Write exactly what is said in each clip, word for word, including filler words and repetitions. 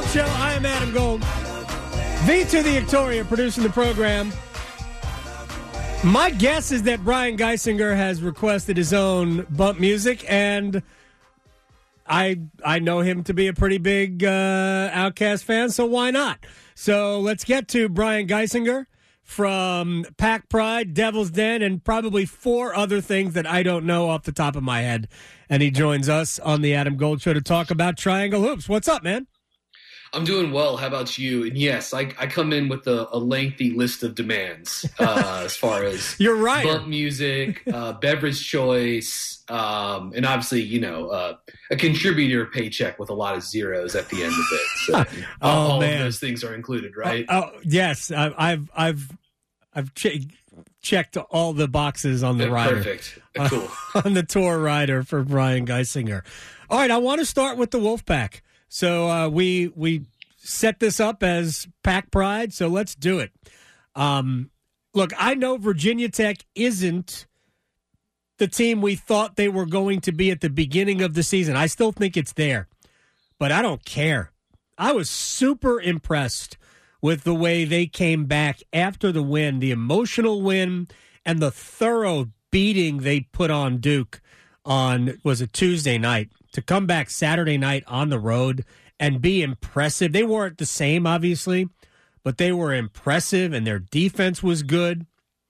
Show. I am Adam Gold. V to the Victoria producing the program. My guess is that Brian Geisinger has requested his own bump music, and I I know him to be a pretty big uh, Outkast fan, so why not? So let's get to Brian Geisinger from Pack Pride, Devil's Den, and probably four other things that I don't know off the top of my head. And he joins us on the Adam Gold Show to talk about Triangle Hoops. What's up, man? I'm doing well. How about you? And yes, I, I come in with a, a lengthy list of demands uh, as far as you're right. Bump music, uh, beverage choice, um, and obviously, you know, uh, a contributor paycheck with a lot of zeros at the end of it. So oh, all man. of those things are included, right? Oh, oh yes, I, I've I've I've che- checked all the boxes on the yeah, rider. Perfect. Cool. on the tour rider for Brian Geisinger. All right, I want to start with the Wolfpack. So uh, we we set this up as Pack Pride, so let's do it. Um, look, I know Virginia Tech isn't the team we thought they were going to be at the beginning of the season. I still think it's there, but I don't care. I was super impressed with the way they came back after the win, the emotional win, and the thorough beating they put on Duke on, was it Tuesday night? To come back Saturday night on the road and be impressive. They weren't the same, obviously, but they were impressive, and their defense was good.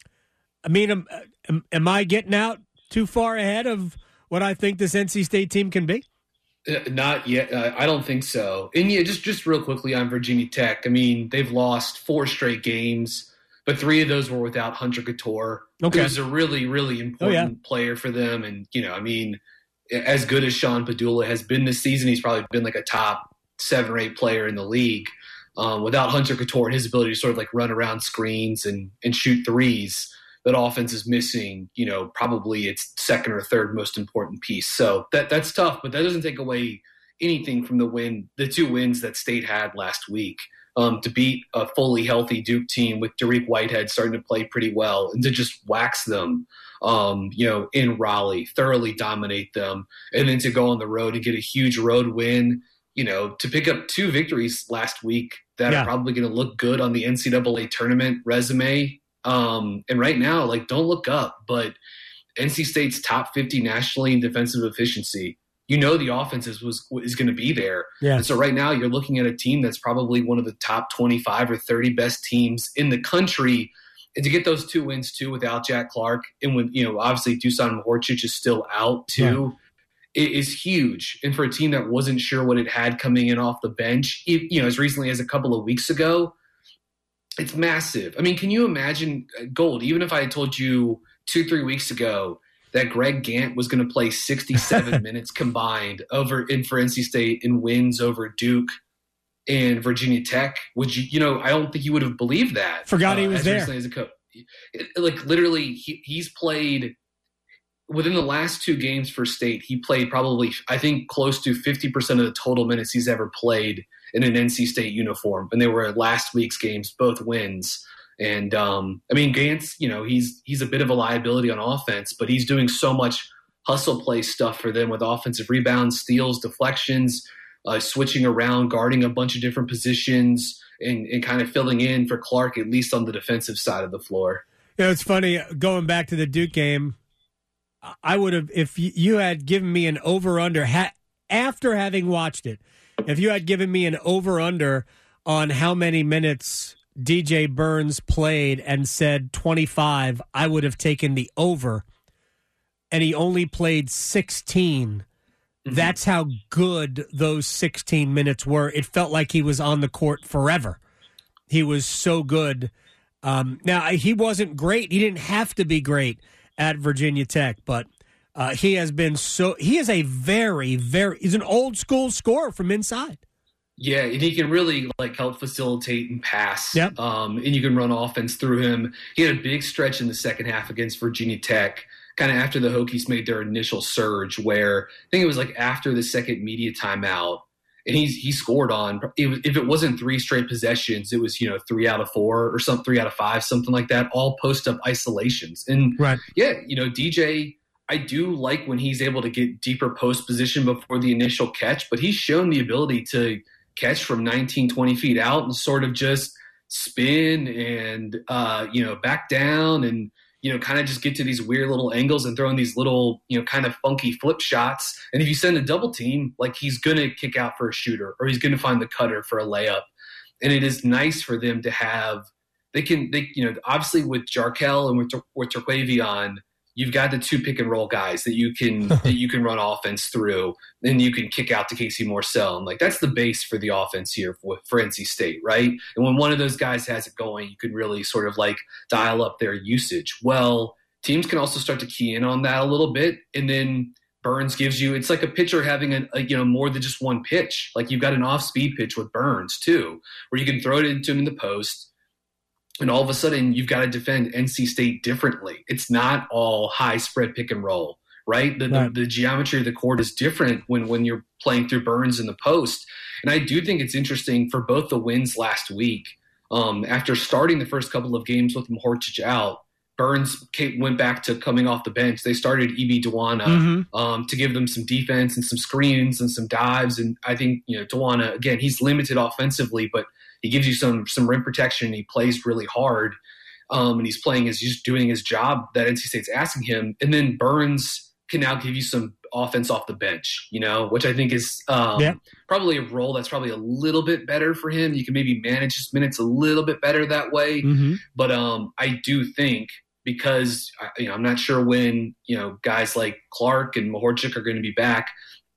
I mean, am, am, am I getting out too far ahead of what I think this N C State team can be? Uh, not yet. Uh, I don't think so. And yeah, just, just real quickly on Virginia Tech. I mean, they've lost four straight games, but three of those were without Hunter Couture. Okay. He was a really, really important oh, yeah. player for them. And, you know, I mean, as good as Sean Padula has been this season, he's probably been like a top seven or eight player in the league. Um, without Hunter Couture and his ability to sort of like run around screens and, and shoot threes, that offense is missing, you know, probably its second or third most important piece. So that that's tough, but that doesn't take away anything from the win, the two wins that State had last week. Um, to beat a fully healthy Duke team with Dariq Whitehead starting to play pretty well and to just wax them, um, you know, in Raleigh, thoroughly dominate them, and then to go on the road and get a huge road win, you know, to pick up two victories last week that yeah. are probably going to look good on the N C double A tournament resume. Um, and right now, like, don't look up, but N C State's top fifty nationally in defensive efficiency. You know the offense is, was, is going to be there. Yeah. And so right now you're looking at a team that's probably one of the top twenty-five or thirty best teams in the country. And to get those two wins, too, without Jack Clark, and when, you know, obviously Dusan Mahorcic is still out, too, yeah. it is huge. And for a team that wasn't sure what it had coming in off the bench, it, you know, as recently as a couple of weeks ago, it's massive. I mean, can you imagine, Gold, even if I had told you two, three weeks ago that Greg Gant was going to play sixty-seven minutes combined over in for N C State in wins over Duke and Virginia Tech, would you, you know, I don't think you would have believed that. Forgot uh, he was as there. As a coach. Like, literally, he, he's played within the last two games for State. He played probably, I think, close to fifty percent of the total minutes he's ever played in an N C State uniform. And they were last week's games, both wins. And, um, I mean, Gantz, you know, he's he's a bit of a liability on offense, but he's doing so much hustle play stuff for them with offensive rebounds, steals, deflections, uh, switching around, guarding a bunch of different positions, and, and kind of filling in for Clark, at least on the defensive side of the floor. You know, it's funny, going back to the Duke game, I would have, if you had given me an over-under, ha- after having watched it, if you had given me an over-under on how many minutes D J Burns played and said twenty-five, I would have taken the over, and he only played sixteen. Mm-hmm. That's how good those sixteen minutes were. It felt like he was on the court forever. He was so good. Um, now, he wasn't great. He didn't have to be great at Virginia Tech, but uh, he has been so – he is a very, very – he's an old-school scorer from inside. Yeah, and he can really like help facilitate and pass. Yep. Um, and you can run offense through him. He had a big stretch in the second half against Virginia Tech, kind of after the Hokies made their initial surge, where I think it was like after the second media timeout, and he's he scored on. It was, if it wasn't three straight possessions, it was you know three out of four or some three out of five, something like that. All post up isolations, and right. yeah, you know D J. I do like when he's able to get deeper post position before the initial catch, but he's shown the ability to catch from nineteen, twenty feet out and sort of just spin and, uh, you know, back down and, you know, kind of just get to these weird little angles and throw in these little, you know, kind of funky flip shots. And if you send a double team, like he's going to kick out for a shooter or he's going to find the cutter for a layup. And it is nice for them to have, they can, they, you know, obviously with Jarkel and with, with Terquavion, you've got the two pick and roll guys that you can, that you can run offense through. Then you can kick out to Casey Morsell. And like, that's the base for the offense here for, for N C State, right? And when one of those guys has it going, you can really sort of like dial up their usage. Well, teams can also start to key in on that a little bit. And then Burns gives you, it's like a pitcher having a, a you know, more than just one pitch. Like you've got an off speed pitch with Burns too, where you can throw it into him in the post. And all of a sudden, you've got to defend N C State differently. It's not all high spread pick and roll, right? The, right. the, the geometry of the court is different when, when you're playing through Burns in the post. And I do think it's interesting for both the wins last week. Um, after starting the first couple of games with Mohorčić out, Burns went back to coming off the bench. They started Ibi Duana mm-hmm. um, to give them some defense and some screens and some dives. And I think, you know, Duana, again, he's limited offensively, but he gives you some some rim protection. And he plays really hard, um, and he's playing his just doing his job that N C State's asking him. And then Burns can now give you some offense off the bench, you know, which I think is um, yeah. probably a role that's probably a little bit better for him. You can maybe manage his minutes a little bit better that way. Mm-hmm. But um, I do think because you know I'm not sure when you know guys like Clark and Mohorčić are going to be back.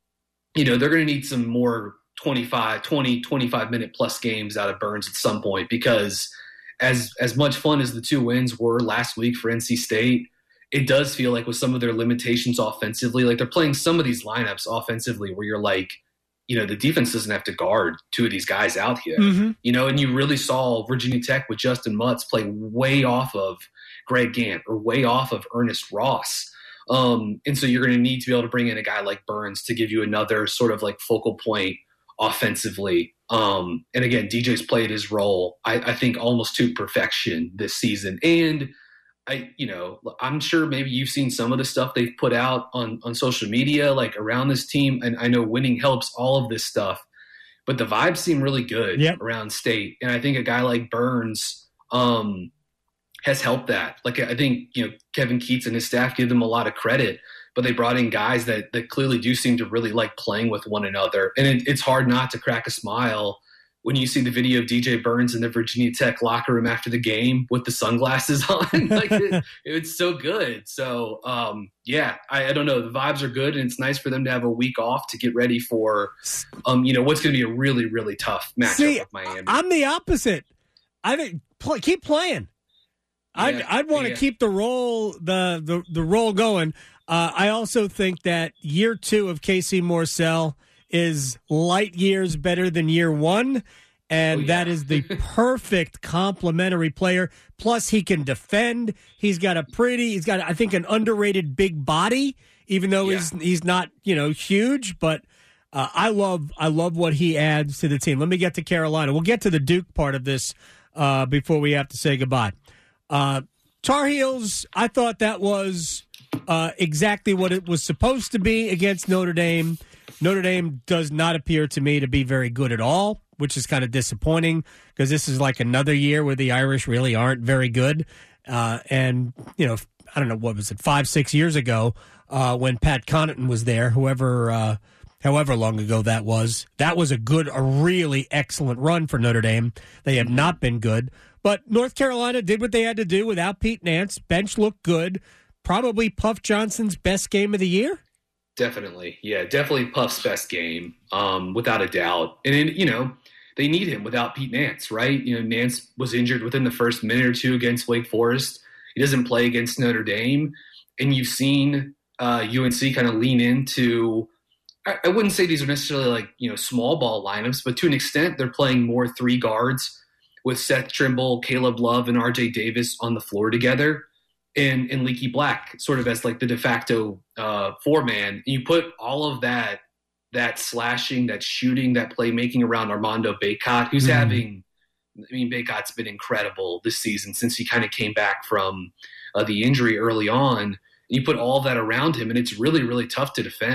You know, they're going to need some more twenty-five, twenty, twenty-five minute plus games out of Burns at some point, because as as much fun as the two wins were last week for N C State, it does feel like with some of their limitations offensively, like they're playing some of these lineups offensively where you're like, you know, the defense doesn't have to guard two of these guys out here, mm-hmm. you know, and you really saw Virginia Tech with Justin Mutz play way off of Greg Gant or way off of Ernest Ross. Um, and so you're going to need to be able to bring in a guy like Burns to give you another sort of like focal point offensively. Um, and again, D J's played his role, I, I think, almost to perfection this season. And I, you know, I'm sure maybe you've seen some of the stuff they've put out on, on social media, like around this team. And I know winning helps all of this stuff, but the vibes seem really good yep. around State. And I think a guy like Burns um, has helped that. Like, I think, you know, Kevin Keats and his staff give them a lot of credit, but they brought in guys that, that clearly do seem to really like playing with one another. And it, it's hard not to crack a smile when you see the video of D J Burns in the Virginia Tech locker room after the game with the sunglasses on. Like it, it's so good. So, um, yeah, I, I don't know. The vibes are good, and it's nice for them to have a week off to get ready for, um, you know, what's going to be a really, really tough matchup see, with Miami. I'm the opposite. I think play, keep playing. Yeah, I'd, I'd want to yeah. keep the roll, the, the, the roll going. Uh, I also think that year two of Casey Morsell is light years better than year one, and oh, yeah. that is the perfect complementary player. Plus, he can defend. He's got a pretty, he's got, I think, an underrated big body, even though yeah. he's he's not, you know, huge. But uh, I love I love what he adds to the team. Let me get to Carolina. We'll get to the Duke part of this uh, before we have to say goodbye. Uh, Tar Heels, I thought that was uh, exactly what it was supposed to be against Notre Dame. Notre Dame does not appear to me to be very good at all, which is kind of disappointing because this is like another year where the Irish really aren't very good. Uh, and, you know, I don't know, what was it, five, six years ago uh, when Pat Connaughton was there, whoever, uh, however long ago that was, that was a good, a really excellent run for Notre Dame. They have not been good. But North Carolina did what they had to do without Pete Nance. Bench looked good. Probably Puff Johnson's best game of the year. Definitely. Yeah, definitely Puff's best game, um, without a doubt. And, then, you know, they need him without Pete Nance, right? You know, Nance was injured within the first minute or two against Wake Forest. He doesn't play against Notre Dame. And you've seen uh, U N C kind of lean into, I, I wouldn't say these are necessarily like, you know, small ball lineups, but to an extent, they're playing more three guards with Seth Trimble, Caleb Love, and R J Davis on the floor together. And, and Leaky Black sort of as like the de facto uh, four-man. You put all of that, that slashing, that shooting, that playmaking around Armando Bacot, who's mm-hmm. having – I mean, Bacot's been incredible this season since he kind of came back from uh, the injury early on. And you put all of that around him, and it's really, really tough to defend.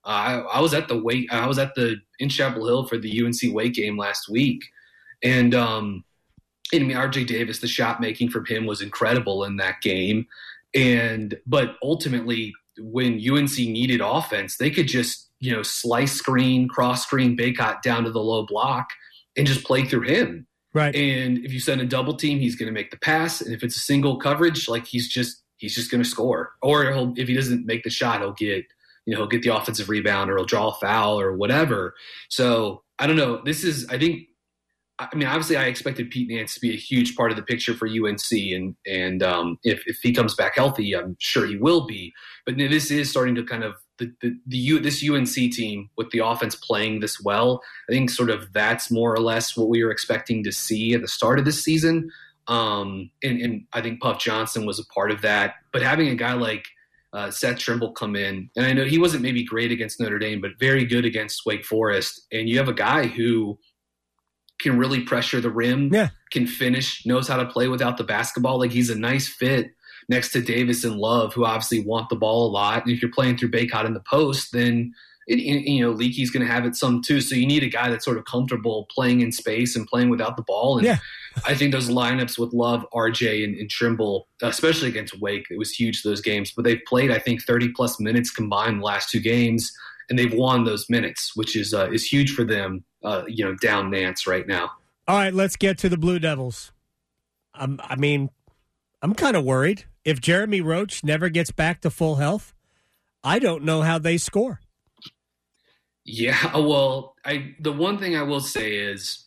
Uh, I, I was at the Wake, I was at the in Chapel Hill for the U N C Wake game last week, and um, and I mean, R J Davis, the shot making from him was incredible in that game, and but ultimately when U N C needed offense, they could just you know slice screen, cross screen Bacot down to the low block and just play through him. Right. And if you send a double team, he's going to make the pass, and if it's a single coverage, like he's just he's just going to score. Or he'll, if he doesn't make the shot, he'll get you know he'll get the offensive rebound, or he'll draw a foul, or whatever. So I don't know. This is I think. I mean, obviously, I expected Pete Nance to be a huge part of the picture for U N C, and and um, if if he comes back healthy, I'm sure he will be. But this is starting to kind of the the, the U, this U N C team with the offense playing this well. I think sort of that's more or less what we were expecting to see at the start of this season. Um, and, and I think Puff Johnson was a part of that. But having a guy like uh, Seth Trimble come in, and I know he wasn't maybe great against Notre Dame, but very good against Wake Forest, and you have a guy who can really pressure the rim, yeah. can finish, knows how to play without the basketball. Like he's a nice fit next to Davis and Love, who obviously want the ball a lot. And if you're playing through Bacot in the post, then it, you know Leakey's going to have it some too. So you need a guy that's sort of comfortable playing in space and playing without the ball. And yeah. I think those lineups with Love, R J, and, and Trimble, especially against Wake, it was huge those games. But they've played, I think, thirty plus minutes combined the last two games, and they've won those minutes, which is uh, is huge for them. Uh, you know, down Nance right now. All right, let's get to the Blue Devils. Um, I mean, I'm kind of worried. If Jeremy Roach never gets back to full health, I don't know how they score. Yeah, well, I the one thing I will say is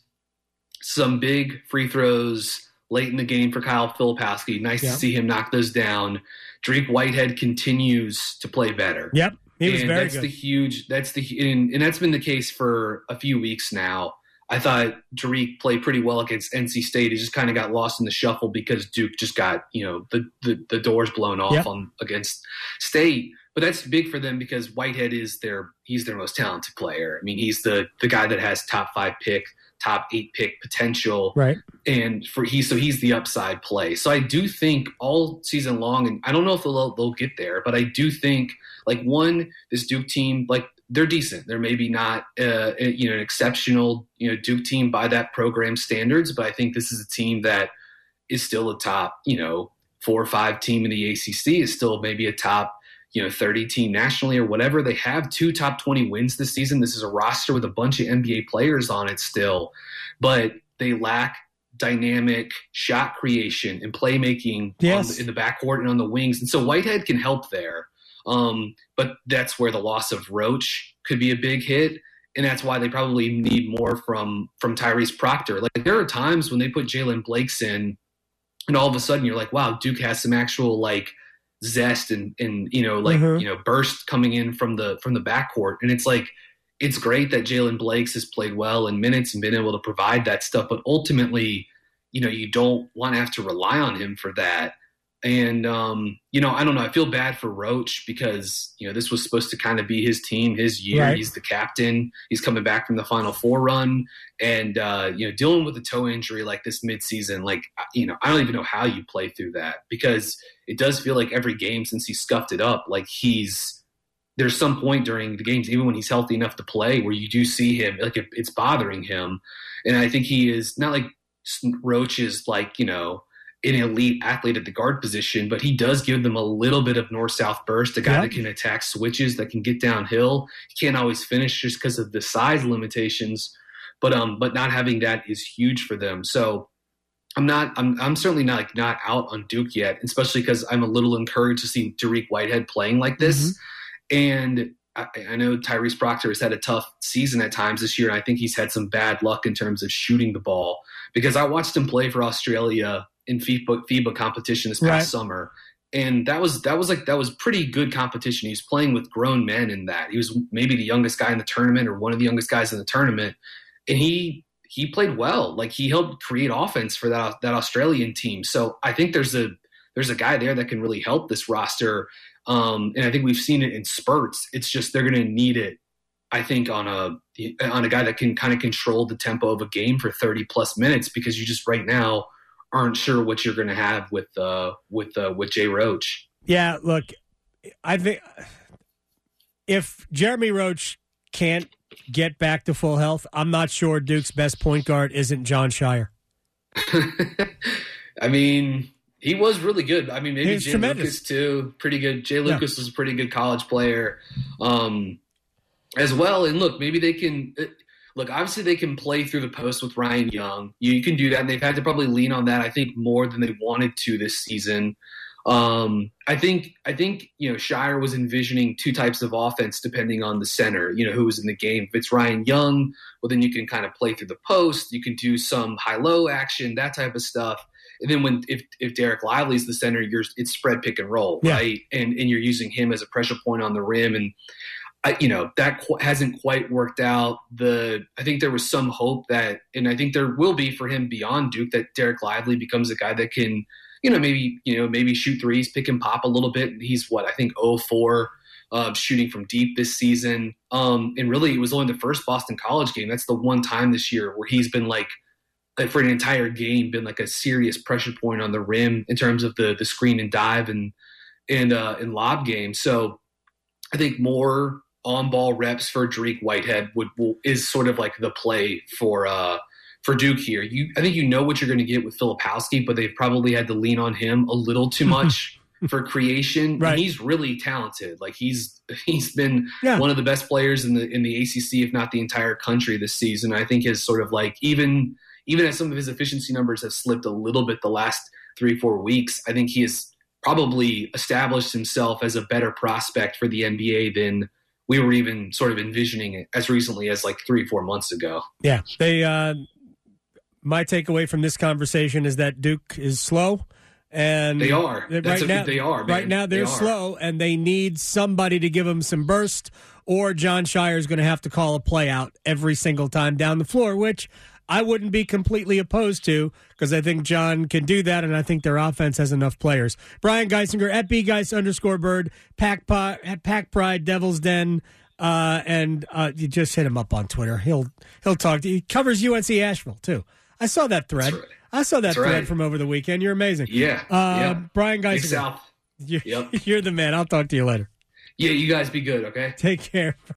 some big free throws late in the game for Kyle Filipowski. Nice yeah. to see him knock those down. Dariq Whitehead continues to play better. Yep. He was and very that's good. the huge. That's the and, and that's been the case for a few weeks now. I thought Dariq played pretty well against N C State. He just kind of got lost in the shuffle because Duke just got you know the the, the doors blown off yep. on against State. But that's big for them because Whitehead is their he's their most talented player. I mean, he's the the guy that has top five pick, top eight pick potential, right? And for he so he's the upside play. So I do think all season long, and I don't know if they'll they'll get there, but I do think like one this Duke team like they're decent. They're maybe not uh, you know an exceptional you know Duke team by that program standards, but I think this is a team that is still a top you know four or five team in the A C C, is still maybe a top you know thirty team nationally or whatever. They have two top twenty wins this season. This is a roster with a bunch of N B A players on it still, but they lack dynamic shot creation and playmaking yes. on the, in the backcourt and on the wings. And so Whitehead can help there. Um, but that's where the loss of Roach could be a big hit. And that's why they probably need more from, from Tyrese Proctor. Like there are times when they put Jalen Blakes in and all of a sudden you're like, wow, Duke has some actual like zest and, and, you know, like, mm-hmm. you know, burst coming in from the, from the backcourt. And it's like, it's great that Jalen Blakes has played well in minutes and been able to provide that stuff. But ultimately, you know, you don't want to have to rely on him for that. And, um, you know, I don't know. I feel bad for Roach because, you know, this was supposed to kind of be his team, his year. Right. He's the captain. He's coming back from the Final Four run. And, uh, you know, dealing with a toe injury like this midseason, like, you know, I don't even know how you play through that because it does feel like every game since he scuffed it up, like he's – there's some point during the games, even when he's healthy enough to play, where you do see him, like it's bothering him. And I think he is not like Roach is like, you know, an elite athlete at the guard position, but he does give them a little bit of north-south burst, a guy yep. that can attack switches, that can get downhill. He can't always finish just because of the size limitations, but um, but not having that is huge for them. So I'm not, I'm, I'm certainly not like not out on Duke yet, especially because I'm a little encouraged to see Dariq Whitehead playing like this. Mm-hmm. And I, I know Tyrese Proctor has had a tough season at times this year, and I think he's had some bad luck in terms of shooting the ball because I watched him play for Australia in FIBA, FIBA competition this past right. summer. And that was that was like that was pretty good competition. He was playing with grown men in that. He was maybe the youngest guy in the tournament or one of the youngest guys in the tournament. And he he played well. Like he helped create offense for that that Australian team. So I think there's a there's a guy there that can really help this roster. Um, and I think we've seen it in spurts. It's just they're going to need it, I think, on a on a guy that can kind of control the tempo of a game for thirty plus minutes because you just right now aren't sure what you're going to have with uh, with uh, with Jay Roach. Yeah, look, I think if Jeremy Roach can't get back to full health, I'm not sure Duke's best point guard isn't John Shire. I mean, he was really good. I mean, maybe He's Jay tremendous. Lucas too, pretty good. Jay Lucas Yeah. was a pretty good college player um, as well. And look, maybe they can look. Obviously, they can play through the post with Ryan Young. You, you can do that, and they've had to probably lean on that. I think more than they wanted to this season. Um, I think I think you know Shire was envisioning two types of offense depending on the center. You know who was in the game. If it's Ryan Young, well then you can kind of play through the post. You can do some high-low action, that type of stuff. And then when if if Derek Lively's the center, you're it's spread pick and roll, Yeah. right? And and you're using him as a pressure point on the rim, and I, you know that qu- hasn't quite worked out. The I think there was some hope that, and I think there will be for him beyond Duke, that Derek Lively becomes a guy that can, you know, maybe you know maybe shoot threes, pick and pop a little bit. And he's what I think oh four uh, shooting from deep this season. Um, and really, it was only the first Boston College game. That's the one time this year where he's been like. Like for an entire game, been like a serious pressure point on the rim in terms of the the screen and dive and and uh, and lob game. So I think more on ball reps for Dariq Whitehead would will, is sort of like the play for uh, for Duke here. You I think you know what you're going to get with Filipowski, but they've probably had to lean on him a little too much for creation. Right. And he's really talented. Like he's he's been Yeah. one of the best players in the in the A C C, if not the entire country this season. I think his sort of like even. Even as some of his efficiency numbers have slipped a little bit the last three, four weeks, I think he has probably established himself as a better prospect for the N B A than we were even sort of envisioning it as recently as like three, four months ago. Yeah. They. Uh, my takeaway from this conversation is that Duke is slow. And They are. Right That's a- now, they are, man. Right now, they're They are. slow, and they need somebody to give them some burst, or John Shire is going to have to call a play out every single time down the floor, which I wouldn't be completely opposed to because I think John can do that, and I think their offense has enough players. Brian Geisinger, at bgeis underscore bird, Pack, Pi- at Pack Pride, Devil's Den, uh, and uh, you just hit him up on Twitter. He'll he'll talk to you. He covers U N C Asheville, too. I saw that thread. That's right. I saw that That's thread right. from over the weekend. You're amazing. Yeah. Uh, yeah. Brian Big Geisinger, South. you're, Yep. you're the man. I'll talk to you later. Yeah, you guys be good, okay? Take care.